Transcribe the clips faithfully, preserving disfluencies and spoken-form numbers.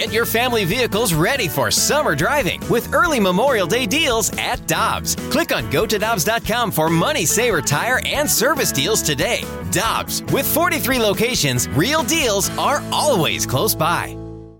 Get your family vehicles ready for summer driving with early Memorial Day deals at Dobbs. Click on go to dobbs dot com for money saver tire and service deals today. Dobbs, with forty-three locations, real deals are always close by.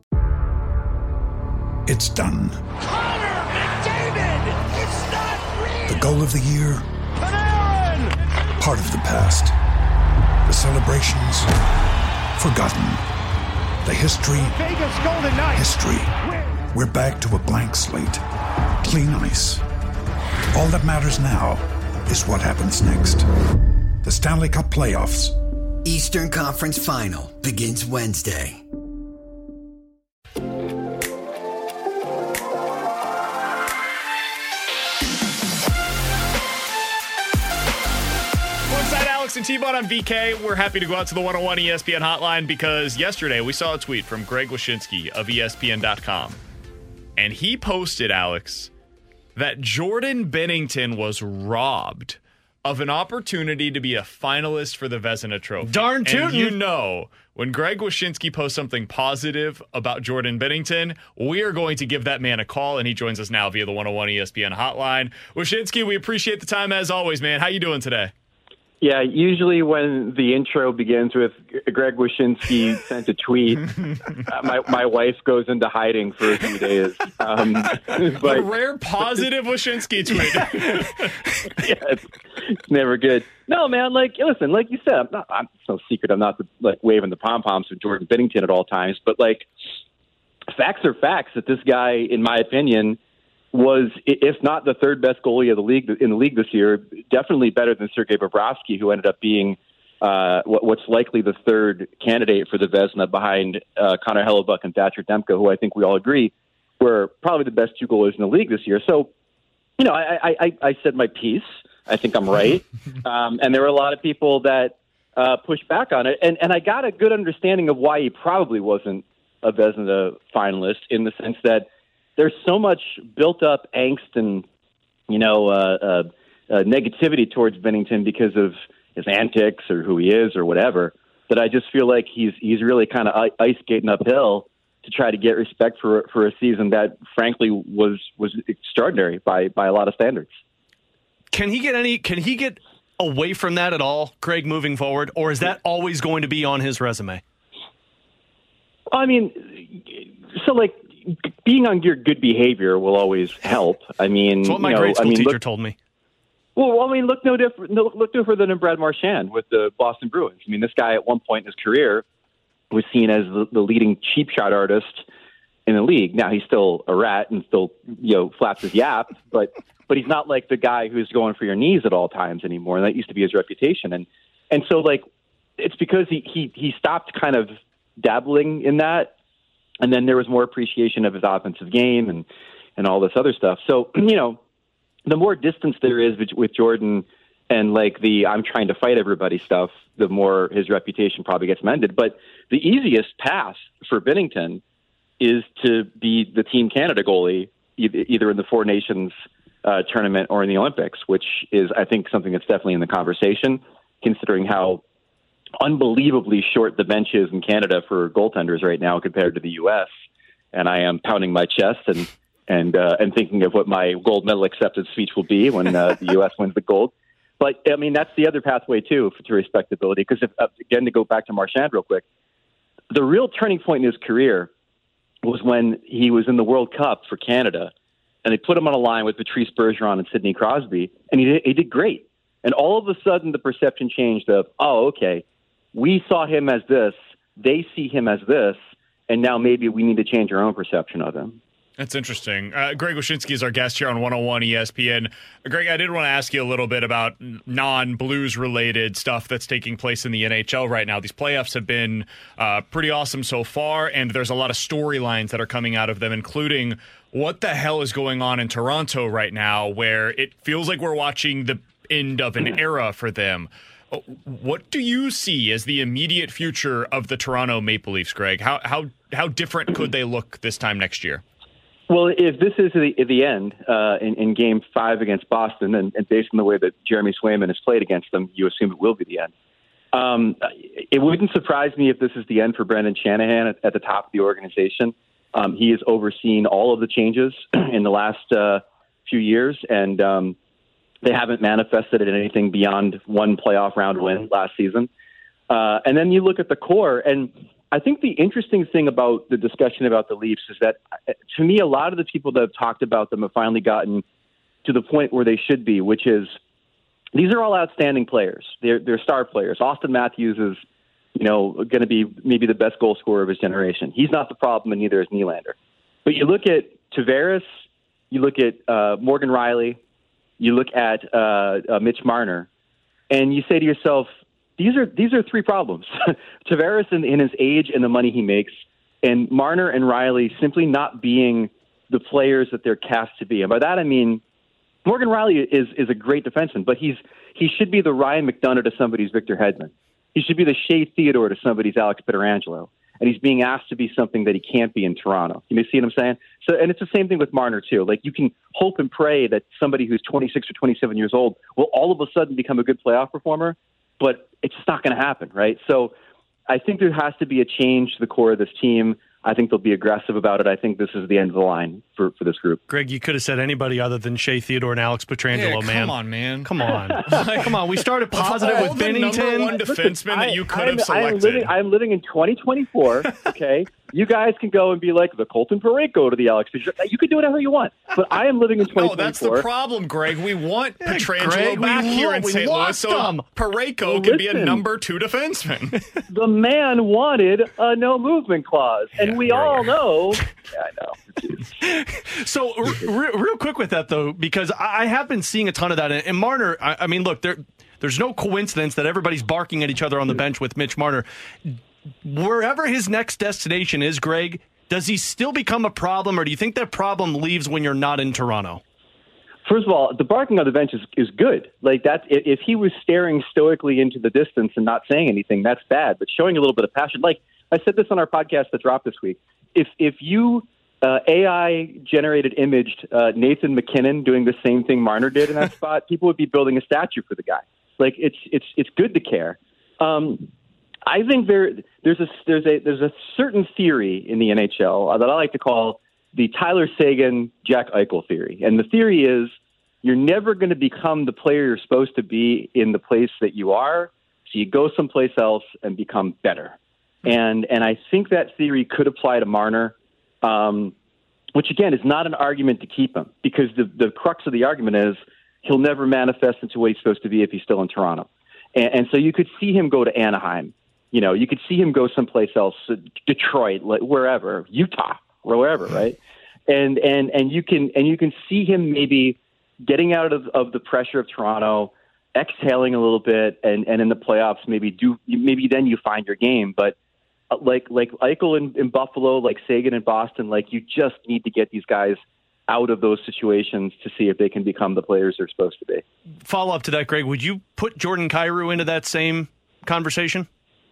It's done. Connor McDavid! It's not real! The goal of the year. Panarin! Part of the past. The celebrations. Forgotten. The history. Vegas Golden Knights! History. We're back to a blank slate. Clean ice. All that matters now is what happens next. The Stanley Cup Playoffs. Eastern Conference Final begins Wednesday. Alex and T-Bone on V K. We're happy to go out to the one oh one E S P N hotline because yesterday we saw a tweet from Greg Wyshynski of E S P N dot com. And he posted, Alex, that Jordan Binnington was robbed of an opportunity to be a finalist for the Vezina Trophy. Darn tootin'. And you know, when Greg Wyshynski posts something positive about Jordan Binnington, we are going to give that man a call, and he joins us now via the one oh one E S P N hotline. Wyshynski, we appreciate the time as always, man. How you doing today? Yeah, usually when the intro begins with Greg Wyshynski sent a tweet, uh, my my wife goes into hiding for a few days. Um, but, a rare positive Wyshynski tweet. yeah, it's, it's never good. No, man, like, listen, like you said, I'm not, I'm, it's no secret I'm not the, like waving the pom-poms with Jordan Binnington at all times, but like, facts are facts that this guy, in my opinion, was, if not the third best goalie of the league in the league this year, definitely better than Sergei Bobrovsky, who ended up being uh, what, what's likely the third candidate for the Vezina behind uh, Connor Hellebuck and Thatcher Demko, who I think we all agree were probably the best two goalies in the league this year. So, you know, I, I, I said my piece. I think I'm right. Um, and there were a lot of people that uh, pushed back on it. And, and I got a good understanding of why he probably wasn't a Vezina finalist, in the sense that there's so much built-up angst and, you know, uh, uh, uh, negativity towards Binnington because of his antics or who he is or whatever, that I just feel like he's he's really kind of ice skating uphill to try to get respect for for a season that, frankly, was was extraordinary by by a lot of standards. Can he get any? Can he get away from that at all, Craig, moving forward, or is that always going to be on his resume? I mean, so like. Being on your good behavior will always help. I mean, that's what my you know, grade school I mean, teacher look, told me. Well, I mean, look no different. No, look no further than Brad Marchand with the Boston Bruins. I mean, this guy at one point in his career was seen as the, the leading cheap shot artist in the league. Now he's still a rat and still, you know, flaps his yap, but but he's not like the guy who's going for your knees at all times anymore. And that used to be his reputation. And and so like it's because he he he stopped kind of dabbling in that. And then there was more appreciation of his offensive game and, and all this other stuff. So, you know, the more distance there is with Jordan and like the I'm trying to fight everybody stuff, the more his reputation probably gets mended. But the easiest path for Binnington is to be the Team Canada goalie, either in the Four Nations uh, tournament or in the Olympics, which is, I think, something that's definitely in the conversation, considering how unbelievably short the bench is in Canada for goaltenders right now compared to the U S. And I am pounding my chest and and uh, and thinking of what my gold medal acceptance speech will be when uh, the U S wins the gold. But I mean, that's the other pathway too to respectability. Because if, uh, again, to go back to Marchand real quick, the real turning point in his career was when he was in the World Cup for Canada, and they put him on a line with Patrice Bergeron and Sidney Crosby, and he did, he did great. And all of a sudden, the perception changed of, oh, okay, we saw him as this, they see him as this, and now maybe we need to change our own perception of him. That's interesting. Uh, Greg Wyshynski is our guest here on one oh one E S P N. Greg, I did want to ask you a little bit about non-Blues related stuff that's taking place in the N H L right now. These playoffs have been uh, pretty awesome so far, and there's a lot of storylines that are coming out of them, including what the hell is going on in Toronto right now, where it feels like we're watching the end of an era for them. What do you see as the immediate future of the Toronto Maple Leafs, Greg? How how how different could they look this time next year? Well, if this is the, the end uh, in, in Game Five against Boston, and, and based on the way that Jeremy Swayman has played against them, you assume it will be the end. Um, it wouldn't surprise me if this is the end for Brendan Shanahan at, at the top of the organization. Um, he has overseen all of the changes in the last uh, few years, and um, they haven't manifested in anything beyond one playoff round win last season. Uh, and then you look at the core, and I think the interesting thing about the discussion about the Leafs is that, to me, a lot of the people that have talked about them have finally gotten to the point where they should be, which is these are all outstanding players. They're, they're star players. Austin Matthews is, you know, going to be maybe the best goal scorer of his generation. He's not the problem, and neither is Nylander. But you look at Tavares, you look at uh, Morgan Rielly, you look at uh, uh, Mitch Marner, and you say to yourself, these are these are three problems. Tavares in, in his age and the money he makes, and Marner and Rielly simply not being the players that they're cast to be. And by that I mean Morgan Rielly is is a great defenseman, but he's he should be the Ryan McDonough to somebody's Victor Hedman. He should be the Shea Theodore to somebody's Alex Pietrangelo. And he's being asked to be something that he can't be in Toronto. You may see what I'm saying? So, and it's the same thing with Marner, too. Like, you can hope and pray that somebody who's twenty-six or twenty-seven years old will all of a sudden become a good playoff performer, but it's just not going to happen, right? So I think there has to be a change to the core of this team. I think they'll be aggressive about it. I think this is the end of the line for, for this group. Greg, you could have said anybody other than Shea Theodore and Alex Pietrangelo, yeah, man. Come on, man. Come on. Come on. We started positive all with the Binnington. number one defenseman Listen, that you could I, have I'm, selected. I'm living, I'm living in twenty twenty-four, okay? You guys can go and be like the Colton Parayko to the Alex Pietrangelo. You can do whatever you want. But I am living in twenty twenty-four. No, that's the problem, Greg. We want Yeah, Pietrangelo Greg, back we here lo- in we Saint Louis, lost so him. Parayko Well, can be a listen. number two defenseman. The man wanted a no movement clause, and Yeah, we right. all know. Yeah, I know. So, r- r- real quick with that, though, because I I have been seeing a ton of that. And, and Marner, I, I mean, look, there, there's no coincidence that everybody's barking at each other on the bench with Mitch Marner. Wherever his next destination is, Greg, does he still become a problem, or do you think that problem leaves when you're not in Toronto? First of all, the barking on the bench is, is good. Like that, if he was staring stoically into the distance and not saying anything, that's bad. But showing a little bit of passion, like I said this on our podcast that dropped this week. If if you uh, A I generated imaged uh, Nathan McKinnon doing the same thing Marner did in that spot, people would be building a statue for the guy. Like it's it's it's good to care. Um, I think there there's a there's a there's a certain theory in the N H L that I like to call the Tyler Seguin, Jack Eichel theory. And the theory is you're never going to become the player you're supposed to be in the place that you are. So you go someplace else and become better. And and I think that theory could apply to Marner, um, which, again, is not an argument to keep him, because the, the crux of the argument is he'll never manifest into what he's supposed to be if he's still in Toronto. And, and so you could see him go to Anaheim. You know, you could see him go someplace else, Detroit, wherever, Utah, wherever, right? And and and you can and you can see him maybe getting out of, of the pressure of Toronto, exhaling a little bit, and, and in the playoffs maybe do maybe then you find your game. But like like Eichel in, in Buffalo, like Sagan in Boston, like you just need to get these guys out of those situations to see if they can become the players they're supposed to be. Follow up to that, Greg. Would you put Jordan Kyrou into that same conversation?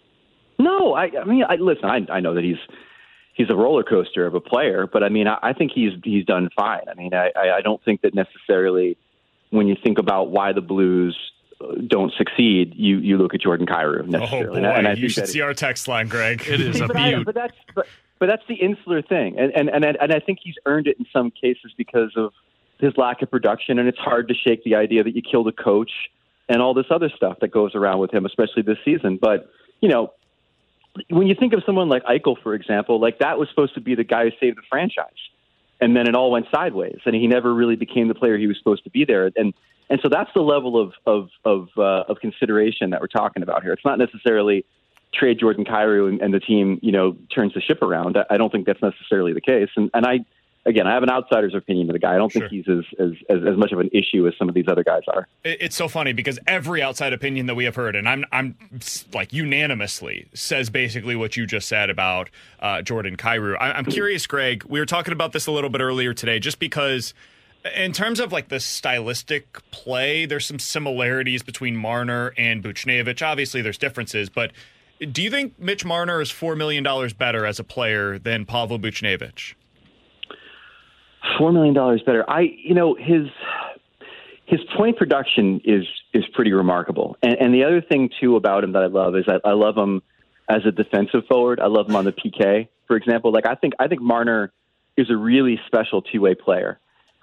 No, I, I mean, I, listen, I, I know that he's he's a roller coaster of a player, but I mean, I, I think he's he's done fine. I mean, I, I don't think that necessarily when you think about why the Blues don't succeed, you, you look at Jordan Kyrou necessarily. Oh boy, and I, and I you think should that see our text line, Greg. It is a but, I, beaut. but that's but, but that's the insular thing, and and and I, and I think he's earned it in some cases because of his lack of production, and it's hard to shake the idea that you killed a coach and all this other stuff that goes around with him, especially this season. But you know, when you think of someone like Eichel, for example, like that was supposed to be the guy who saved the franchise, and then it all went sideways, and he never really became the player he was supposed to be there. And and so that's the level of of of, uh, of consideration that we're talking about here. It's not necessarily trade Jordan Kyrou and, and the team, you know, turns the ship around. I, I don't think that's necessarily the case. And and I, again, I have an outsider's opinion of the guy. I don't Sure. think he's as, as as as much of an issue as some of these other guys are. It's so funny because every outside opinion that we have heard, and I'm I'm like unanimously says basically what you just said about uh, Jordan Kyrou. I, I'm curious, Greg. We were talking about this a little bit earlier today, just because in terms of like the stylistic play, there's some similarities between Marner and Buchnevich. Obviously, there's differences, but do you think Mitch Marner is four million dollars better as a player than Pavel Buchnevich? Four million dollars better. I, you know, his his point production is is pretty remarkable. And, and the other thing too about him that I love is I, I love him as a defensive forward. I love him on the P K. for example, like I think I think Marner is a really special two-way player.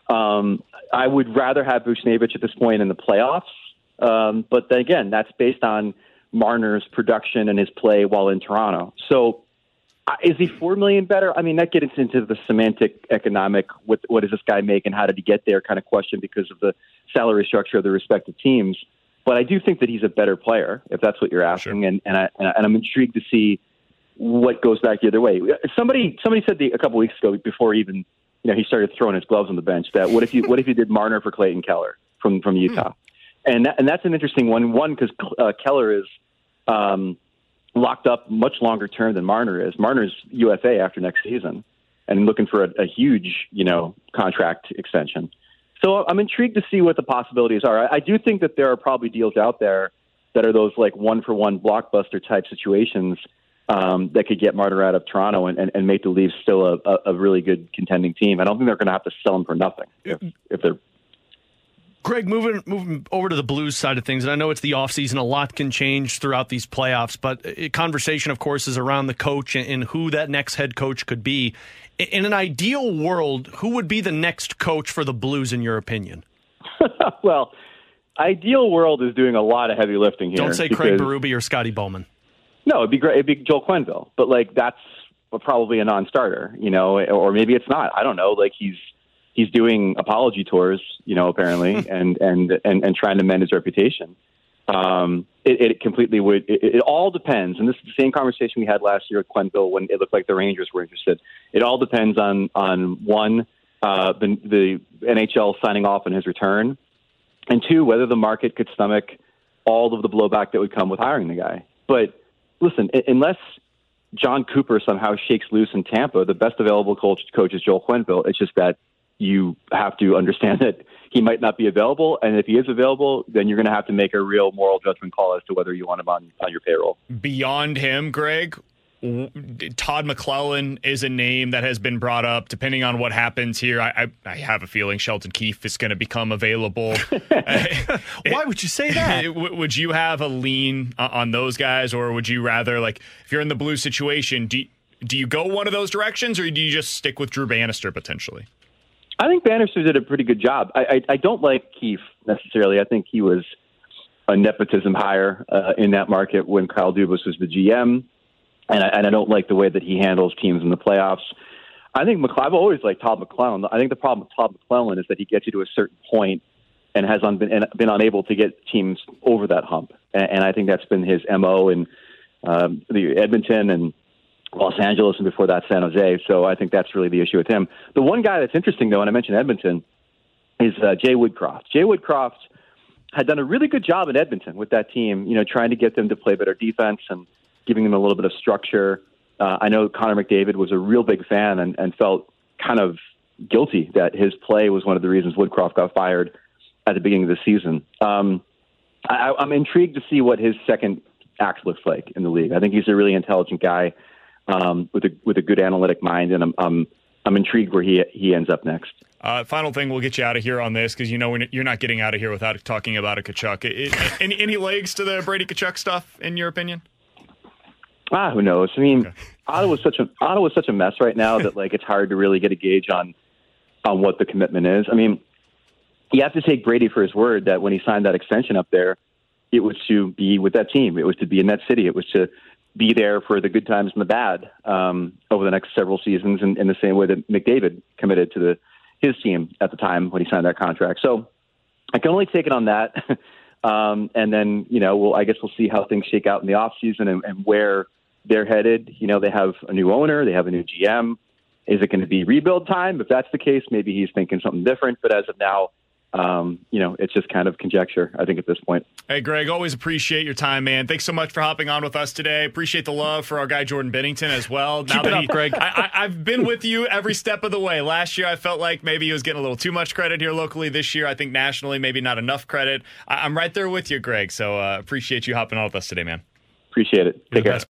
Um, I would rather have Buchnevich at this point in the playoffs, um, but then again, that's based on Marner's production and his play while in Toronto. So, uh, is he four million better? I mean, that gets into the semantic, economic. What what does this guy make, and how did he get there? Kind of question because of the salary structure of the respective teams. But I do think that he's a better player, if that's what you're asking, sure. and and, I, and I'm intrigued to see what goes back the other way. Somebody somebody said the, a couple weeks ago, before even you know he started throwing his gloves on the bench, that what if you what if you did Marner for Clayton Keller from from Utah, hmm. and that, and that's an interesting one. One because uh, Keller is um, locked up much longer term than Marner is. Marner's U F A after next season, and looking for a, a huge you know contract extension. So I'm intrigued to see what the possibilities are. I, I do think that there are probably deals out there that are those like one for one blockbuster type situations um, that could get Marner out of Toronto and, and, and make the Leafs still a, a, a really good contending team. I don't think they're going to have to sell him for nothing if, if they're. Greg, moving moving over to the Blues side of things, and I know it's the offseason, a lot can change throughout these playoffs, but a conversation, of course, is around the coach and, and who that next head coach could be. In an ideal world, who would be the next coach for the Blues, in your opinion? Well, ideal world is doing a lot of heavy lifting here. Don't say Craig Berube or Scotty Bowman. No, it'd be great. It'd be Joel Quenneville, but like that's probably a non-starter, you know, or maybe it's not. I don't know. Like he's he's doing apology tours, you know, apparently, and, and and and trying to mend his reputation. Um, it, it completely would. It, it all depends, and this is the same conversation we had last year with Quenneville when it looked like the Rangers were interested. It all depends on on one, uh, the, the N H L signing off on his return, and two, whether the market could stomach all of the blowback that would come with hiring the guy. But listen, unless John Cooper somehow shakes loose in Tampa, the best available coach, coach is Joel Quenneville. It's just that you have to understand that he might not be available, and if he is available, then you're going to have to make a real moral judgment call as to whether you want him on, on your payroll. Beyond him, Greg, Todd McClellan is a name that has been brought up. Depending on what happens here, I, I, I have a feeling Sheldon Keefe is going to become available. Why would you say that? Would you have a lean on those guys, or would you rather, like, if you're in the Blues situation, do you, do you go one of those directions, or do you just stick with Drew Bannister potentially? I think Bannister did a pretty good job. I, I, I don't like Keefe necessarily. I think he was a nepotism hire uh, in that market when Kyle Dubas was the G M, and I, and I don't like the way that he handles teams in the playoffs. I think McCle- I've always liked Todd McClellan. I think the problem with Todd McClellan is that he gets you to a certain point and has un- been, been unable to get teams over that hump, and, and I think that's been his M O in um, the Edmonton and Los Angeles, and before that, San Jose. So I think that's really the issue with him. The one guy that's interesting, though, and I mentioned Edmonton, is uh, Jay Woodcroft. Jay Woodcroft had done a really good job in Edmonton with that team, you know, trying to get them to play better defense and giving them a little bit of structure. Uh, I know Connor McDavid was a real big fan and, and felt kind of guilty that his play was one of the reasons Woodcroft got fired at the beginning of the season. Um, I, I'm intrigued to see what his second act looks like in the league. I think he's a really intelligent guy. Um, with a with a good analytic mind, and I'm I'm, I'm intrigued where he he ends up next. Uh, final thing, we'll get you out of here on this because you know you're not getting out of here without talking about a Tkachuk. It, it, any any legs to the Brady Tkachuk stuff, in your opinion? Ah, who knows? I mean, okay. Ottawa's such a Ottawa's such a mess right now that like it's hard to really get a gauge on on what the commitment is. I mean, you have to take Brady for his word that when he signed that extension up there, it was to be with that team. It was to be in that city. It was to be there for the good times and the bad um, over the next several seasons in, in the same way that McDavid committed to the his team at the time when he signed that contract. So I can only take it on that. um, and then, you know, we'll, I guess we'll see how things shake out in the off season and, and where they're headed. You know, they have a new owner, they have a new G M. Is it going to be rebuild time? If that's the case, maybe he's thinking something different. But as of now, Um, you know, it's just kind of conjecture, I think, at this point. Hey, Greg, always appreciate your time, man. Thanks so much for hopping on with us today. Appreciate the love for our guy Jordan Binnington as well. Keep now it up, he, Greg. I, I, I've been with you every step of the way. Last year, I felt like maybe he was getting a little too much credit here locally. This year, I think nationally, maybe not enough credit. I, I'm right there with you, Greg. So uh, appreciate you hopping on with us today, man. Appreciate it. Take care.